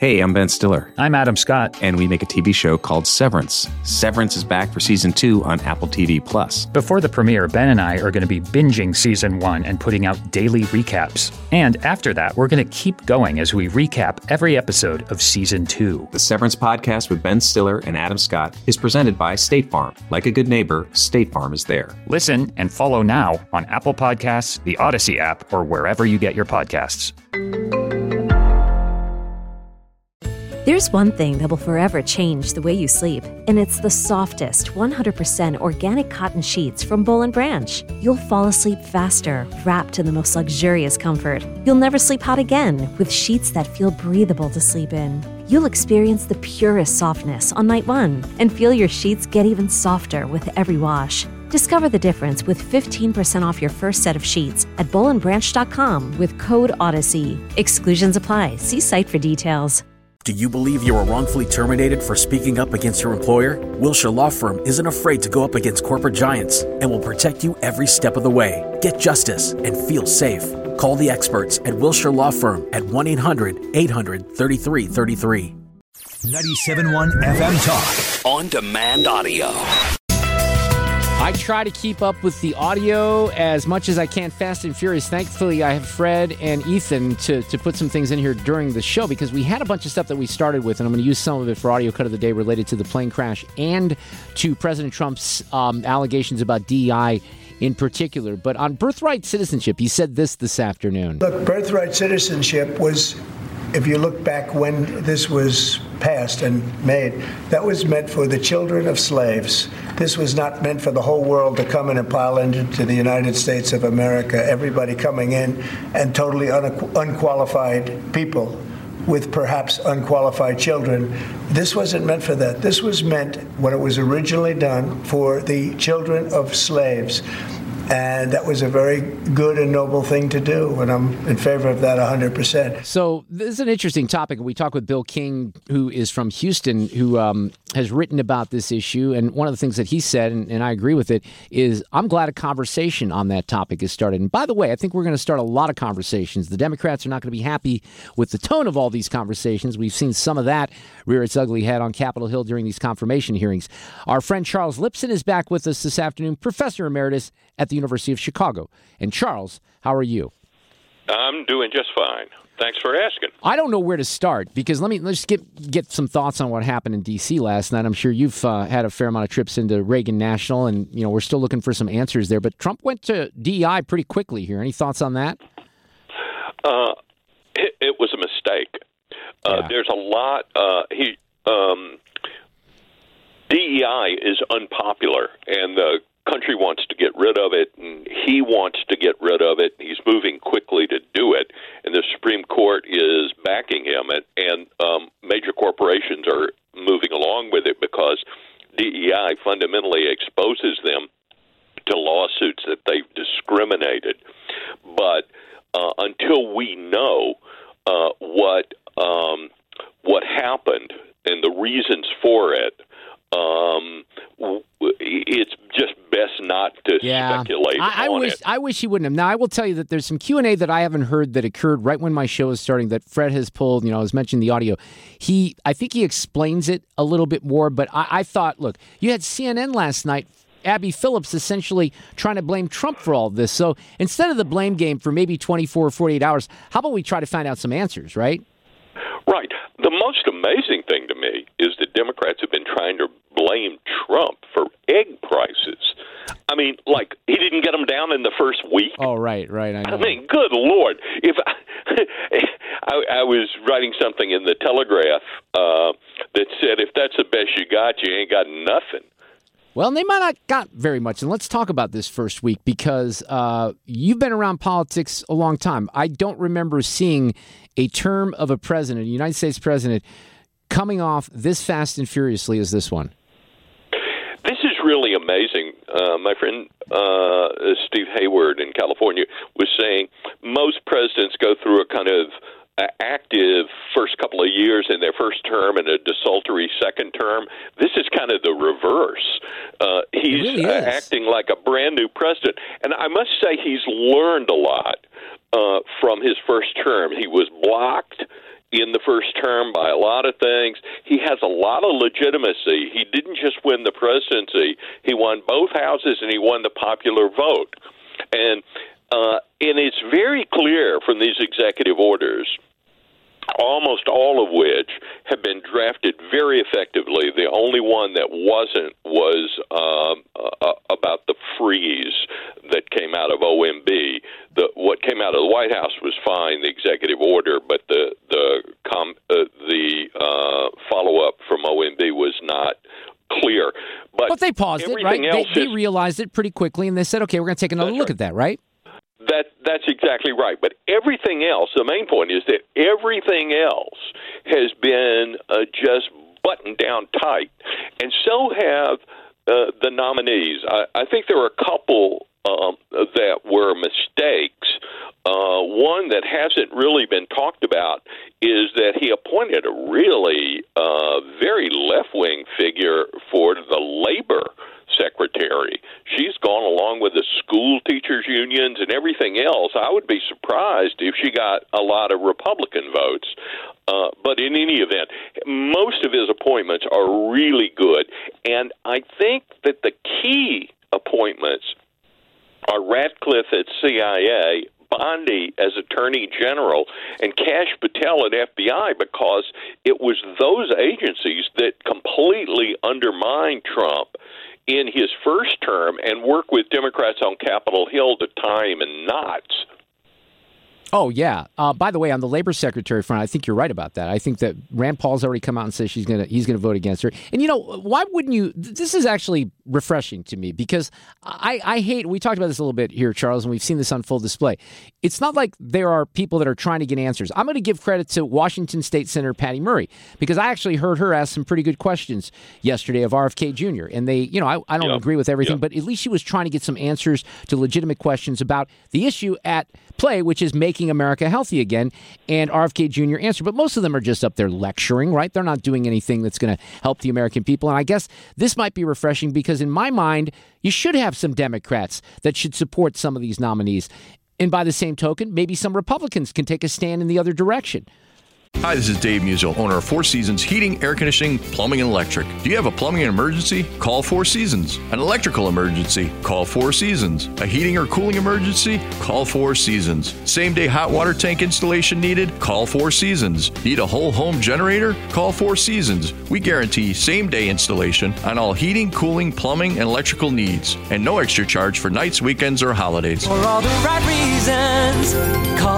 Hey, I'm Ben Stiller. I'm Adam Scott. And we make a TV show called Severance. Severance is back for Season 2 on Apple TV+. Before the premiere, Ben and I are going to be binging Season 1 and putting out daily recaps. And after that, we're going to keep going as we recap every episode of Season 2. The Severance podcast with Ben Stiller and Adam Scott is presented by State Farm. Like a good neighbor, State Farm is there. Listen and follow now on Apple Podcasts, the Odyssey app, or wherever you get your podcasts. There's one thing that will forever change the way you sleep, and it's the softest, 100% organic cotton sheets from Boll & Branch. You'll fall asleep faster, wrapped in the most luxurious comfort. You'll never sleep hot again with sheets that feel breathable to sleep in. You'll experience the purest softness on night one and feel your sheets get even softer with every wash. Discover the difference with 15% off your first set of sheets at bollandbranch.com with code Odyssey. Exclusions apply. See site for details. Do you believe you were wrongfully terminated for speaking up against your employer? Wilshire Law Firm isn't afraid to go up against corporate giants and will protect you every step of the way. Get justice and feel safe. Call the experts at Wilshire Law Firm at 1-800-800-3333. 97.1 FM Talk. On demand audio. I try to keep up with the audio as much as I can, fast and furious. Thankfully, I have Fred and Ethan to put some things in here during the show because we had a bunch of stuff that we started with, and I'm going to use some of it for Audio Cut of the Day related to the plane crash and to President Trump's allegations about DEI in particular. But on birthright citizenship, he said this afternoon. Look, birthright citizenship was, if you look back when this was passed and made, that was meant for the children of slaves. This was not meant for the whole world to come in and pile into the United States of America, everybody coming in and totally unqualified people with perhaps unqualified children. This wasn't meant for that. This was meant, when it was originally done, for the children of slaves. And that was a very good and noble thing to do, and I'm in favor of that 100%. So this is an interesting topic. We talk with Bill King, who is from Houston, who has written about this issue. And one of the things that he said, and I agree with it, is I'm glad a conversation on that topic has started. And by the way, I think we're going to start a lot of conversations. The Democrats are not going to be happy with the tone of all these conversations. We've seen some of that rear its ugly head on Capitol Hill during these confirmation hearings. Our friend Charles Lipson is back with us this afternoon, Professor Emeritus at the University of Chicago. And Charles, how are you? I'm doing just fine. Thanks for asking. I don't know where to start because let's get some thoughts on what happened in D.C. last night. I'm sure you've had a fair amount of trips into Reagan National, and we're still looking for some answers there. But Trump went to DEI pretty quickly here. Any thoughts on that? It was a mistake. Yeah. There's a lot. DEI is unpopular, and the country wants to get rid of it, and he wants to get rid of it. He's moving quickly to do it, and the Supreme Court is backing him, and major corporations are moving along with it because DEI fundamentally exposes them to lawsuits that they've discriminated. But until we know what happened and the reasons for it, it's just best not to speculate on it. I wish he wouldn't have. Now, I will tell you that there's some Q&A that I haven't heard that occurred right when my show is starting that Fred has pulled. I was mentioning the audio. I think he explains it a little bit more, but I thought, look, you had CNN last night, Abby Phillips essentially trying to blame Trump for all this. So instead of the blame game for maybe 24 or 48 hours, how about we try to find out some answers, right? Right. The most amazing thing to me is that Democrats have been trying to blame Trump for egg prices. I mean, like, he didn't get them down in the first week. Oh, right. I mean, good Lord. If I was writing something in the Telegraph that said, if that's the best you got, you ain't got nothing. Well, they might not got very much. And let's talk about this first week because you've been around politics a long time. I don't remember seeing a term of a president, a United States president, coming off this fast and furiously as this one. This is really amazing. My friend Steve Hayward in California was saying most presidents go through a kind of active first couple of years in their first term and a desultory second term. This is kind of the reverse. He's really acting like a brand new president. And I must say he's learned a lot from his first term. He was blocked in the first term by a lot of things. He has a lot of legitimacy. He didn't just win the presidency. He won both houses, and he won the popular vote. And it's very clear from these executive orders, almost all of which have been drafted very effectively. The only one that wasn't was about the freeze that came out of OMB. What came out of the White House was fine, the executive order, but the follow-up from OMB was not clear. But they paused it, right? They realized it pretty quickly, and they said, okay, we're going to take another look at that, right? That's exactly right. But everything else, the main point is that everything else has been just buttoned down tight. And so have the nominees. I think there were a couple that were mistakes. One that hasn't really been talked about is that he appointed a really very left-wing figure for the labor secretary. She's gone along with the school teachers unions and everything else. I would be surprised if she got a lot of Republican votes. But in any event, most of his appointments are really good. And I think that the key appointments are Ratcliffe at CIA, Bondi as Attorney General, and Kash Patel at FBI, because it was those agencies that completely undermined Trump in his first term and work with Democrats on Capitol Hill to tie him in knots. Oh, yeah. By the way, on the labor secretary front, I think you're right about that. I think that Rand Paul's already come out and said he's going to vote against her. And, why wouldn't you? This is actually refreshing to me because I hate, we talked about this a little bit here, Charles, and we've seen this on full display. It's not like there are people that are trying to get answers. I'm going to give credit to Washington State Senator Patty Murray because I actually heard her ask some pretty good questions yesterday of RFK Jr. And they, I don't agree with everything, but at least she was trying to get some answers to legitimate questions about the issue at play, which is making America healthy again, and RFK Jr. answered. But most of them are just up there lecturing, right? They're not doing anything that's going to help the American people. And I guess this might be refreshing because in my mind, you should have some Democrats that should support some of these nominees. And by the same token, maybe some Republicans can take a stand in the other direction. Hi, this is Dave Musial, owner of Four Seasons Heating, Air Conditioning, Plumbing, and Electric. Do you have a plumbing emergency? Call Four Seasons. An electrical emergency? Call Four Seasons. A heating or cooling emergency? Call Four Seasons. Same-day hot water tank installation needed? Call Four Seasons. Need a whole home generator? Call Four Seasons. We guarantee same-day installation on all heating, cooling, plumbing, and electrical needs. And no extra charge for nights, weekends, or holidays. For all the right reasons, call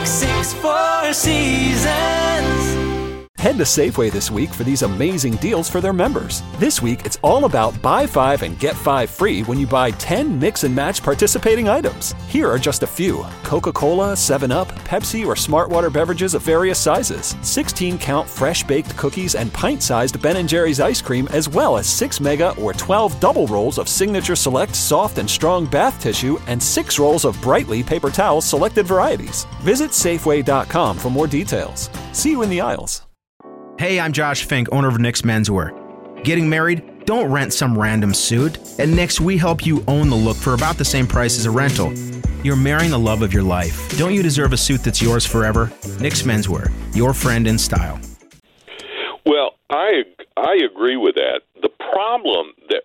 866-4 Seasons. Head to Safeway this week for these amazing deals for their members. This week, it's all about buy 5 and get 5 free when you buy 10 mix and match participating items. Here are just a few: Coca-Cola, 7-Up, Pepsi, or Smartwater beverages of various sizes, 16-count fresh-baked cookies, and pint-sized Ben & Jerry's ice cream, as well as 6 mega or 12 double rolls of Signature Select soft and strong bath tissue and 6 rolls of Brightly paper towels selected varieties. Visit Safeway.com for more details. See you in the aisles. Hey, I'm Josh Fink, owner of Nick's Menswear. Getting married? Don't rent some random suit. At Nick's, we help you own the look for about the same price as a rental. You're marrying the love of your life. Don't you deserve a suit that's yours forever? Nick's Menswear, your friend in style. Well, I agree with that. The problem that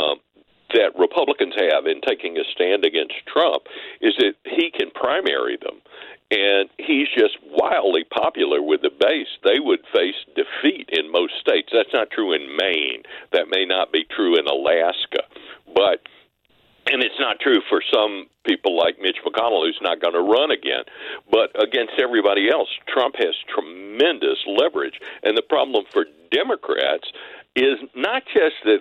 Republicans have in taking a stand against Trump is that he can primary them. And he's just wildly popular with the base. They would face defeat in most states. That's not true in Maine. That may not be true in Alaska. And it's not true for some people like Mitch McConnell, who's not going to run again. But against everybody else, Trump has tremendous leverage. And the problem for Democrats is not just that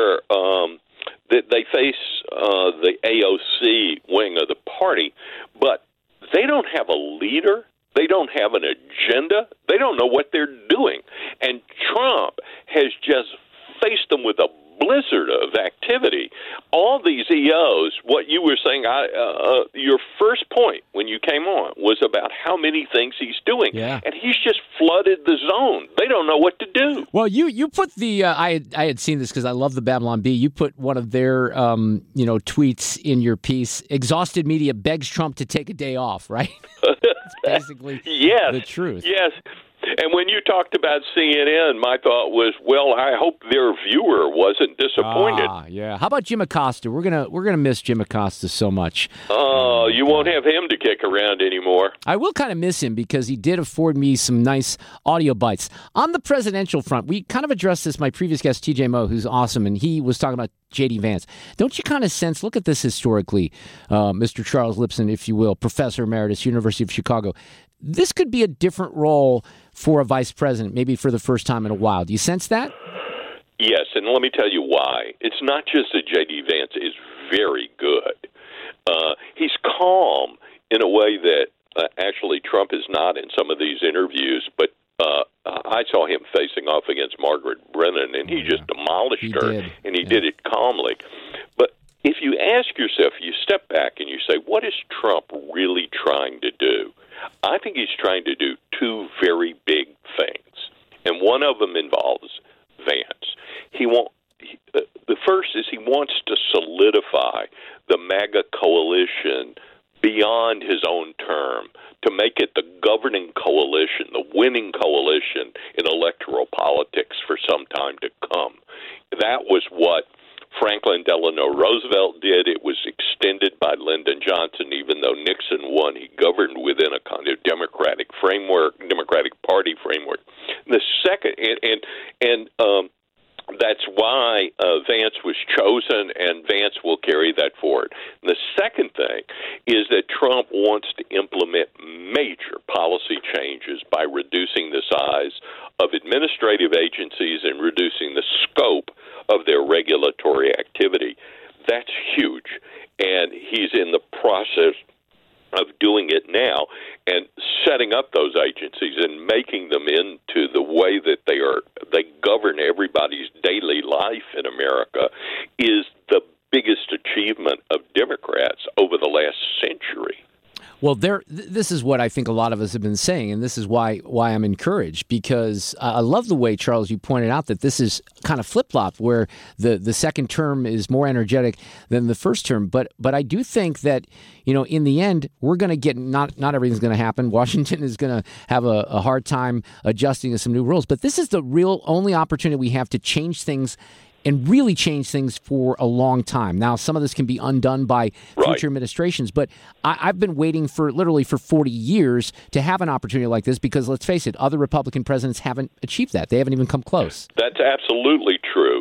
that they face the AOC wing of the party, but they don't have a leader. They don't have an agenda. They don't know what they're doing. And Trump has just faced them with a blizzard of activity. All these EOs, what you were saying, your first point when you came on was about how many things he's doing. Yeah. And he's just flooded the zone. They don't know what to do. Well, you put the I had seen this because I love the Babylon Bee. You put one of their tweets in your piece. Exhausted media begs Trump to take a day off, right? It's basically the truth. Yes. And when you talked about CNN, my thought was, well, I hope their viewer wasn't disappointed. Yeah. How about Jim Acosta? We're gonna miss Jim Acosta so much. Oh, you won't have him to kick around anymore. I will kind of miss him because he did afford me some nice audio bites. On the presidential front, we kind of addressed this, my previous guest, TJ Moe, who's awesome, and he was talking about J.D. Vance. Don't you kind of sense, look at this historically, Mr. Charles Lipson, if you will, Professor Emeritus, University of Chicago. This could be a different role for a vice president, maybe for the first time in a while. Do you sense that? Yes, and let me tell you why. It's not just that J.D. Vance is very good. He's calm in a way that actually Trump is not in some of these interviews, but I saw him facing off against Margaret Brennan, and he just demolished her, and he did it calmly. But if you ask yourself, you step back and you say, what is Trump really trying to do? I think he's trying to do two very big things, and one of them involves Vance. The first is he wants to solidify the MAGA coalition beyond his own term, to make it the governing coalition, the winning coalition in electoral politics for some time to come. That was what Franklin Delano Roosevelt did. It was extended by Lyndon Johnson. Even though Nixon won, he governed within a kind of Democratic framework, Democratic Party framework. The second, and that's why Vance was chosen, and Vance will carry that forward. And the second thing is that Trump wants to implement major policy changes by reducing the size of administrative agencies and reducing the scope of their regulatory activity. That's huge, and he's in the process of doing it now and setting up those agencies and making them into the way that they govern everybody's daily life in America is the biggest achievement of Democrats over the last century. Well, this is what I think a lot of us have been saying, and this is why I'm encouraged, because I love the way, Charles, you pointed out that this is kind of flip-flopped, where the second term is more energetic than the first term. But I do think that, in the end, we're going to get, not everything's going to happen. Washington is going to have a hard time adjusting to some new rules. But this is the real only opportunity we have to change things and really change things for a long time. Now, some of this can be undone by future administrations, but I've been waiting for 40 years to have an opportunity like this because, let's face it, other Republican presidents haven't achieved that. They haven't even come close. That's absolutely true.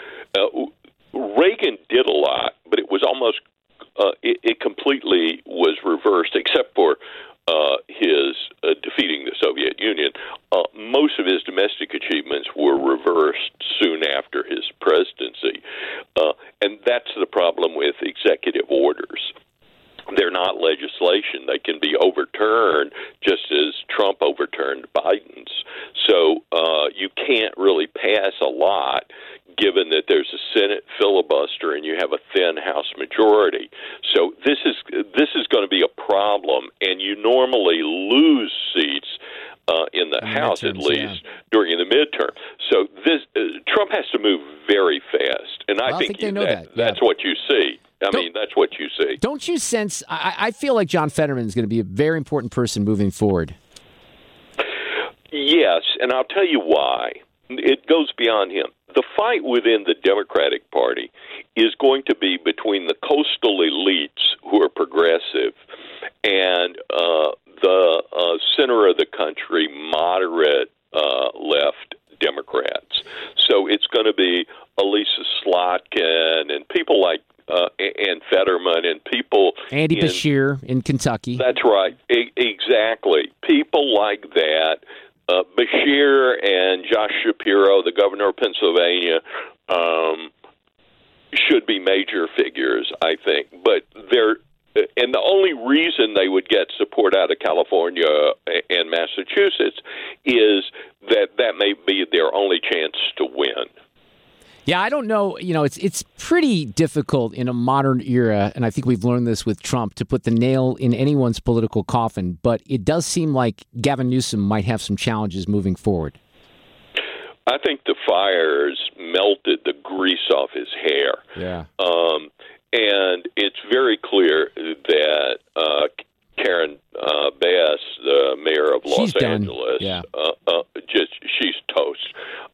Reagan did a lot, but it was almost it completely was reversed, except for his defeating the Soviet Union. Most of his domestic achievements were reversed soon after his presidency. And that's the problem with executive orders. They're not legislation. They can be overturned just as Trump overturned Biden's. So you can't really pass a lot given that there's a Senate filibuster and you have a thin House majority. So this is going to be a problem, and you normally lose seats in the House, at least, during the midterm. So Trump has to move very fast, and I think they know that. That's what you see. That's what you see. Don't you sense, I feel like John Fetterman is going to be a very important person moving forward. Yes, and I'll tell you why. It goes beyond him. The fight within the Democratic Party is going to be between the coastal elites who are progressive and the center of the country, moderate left Democrats. So it's going to be Elisa Slotkin and people like and Fetterman and people... Andy Beshear in Kentucky. That's right. Exactly. People like that. Beshear and Josh Shapiro, the governor of Pennsylvania, should be major figures, I think. But and the only reason they would get support out of California and Massachusetts is that may be their only chance to win. Yeah, I don't know. It's pretty difficult in a modern era, and I think we've learned this with Trump, to put the nail in anyone's political coffin. But it does seem like Gavin Newsom might have some challenges moving forward. I think the fires melted the grease off his hair. Yeah. And it's very clear that Karen Bass, the mayor of Los She's done. Angeles, Yeah. She's toast.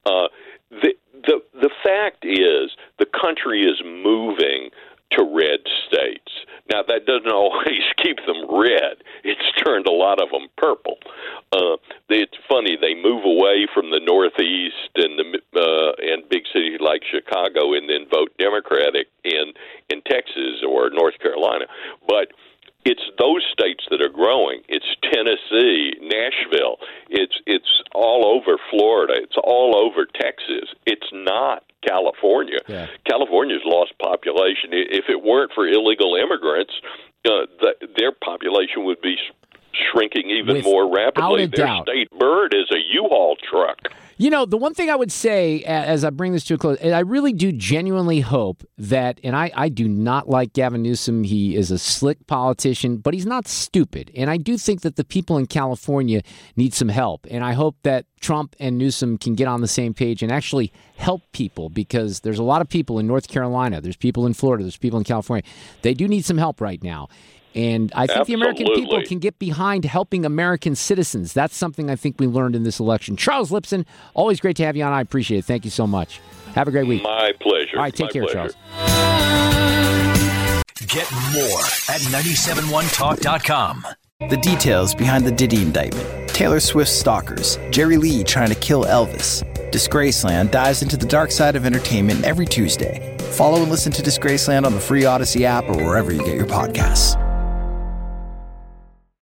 The fact is, the country is moving to red states. Now, that doesn't always keep them red. It's turned a lot of them purple. It's funny, they move away from the Northeast and big cities like Chicago and then vote Democratic in Texas or North Carolina. But it's those states that are growing. It's Tennessee, Nashville. It's all over Florida. It's all over Texas. It's not California. Yeah. California's lost population. If it weren't for illegal immigrants, their population would be shrinking even more rapidly. Their doubt. state bird is a U-Haul truck. You know, the one thing I would say as I bring this to a close, and I really do genuinely hope that, and I do not like Gavin Newsom. He is a slick politician, but he's not stupid. And I do think that the people in California need some help. And I hope that Trump and Newsom can get on the same page and actually help people, because there's a lot of people in North Carolina. There's people in Florida. There's people in California. They do need some help right now. And I think the American people can get behind helping American citizens. That's something I think we learned in this election. Charles Lipson, always great to have you on. I appreciate it. Thank you so much. Have a great week. My pleasure. All right, take care, Charles. Get more at 971talk.com. The details behind the Diddy indictment, Taylor Swift's stalkers, Jerry Lee trying to kill Elvis. Disgraceland dives into the dark side of entertainment every Tuesday. Follow and listen to Disgraceland on the free Odyssey app or wherever you get your podcasts.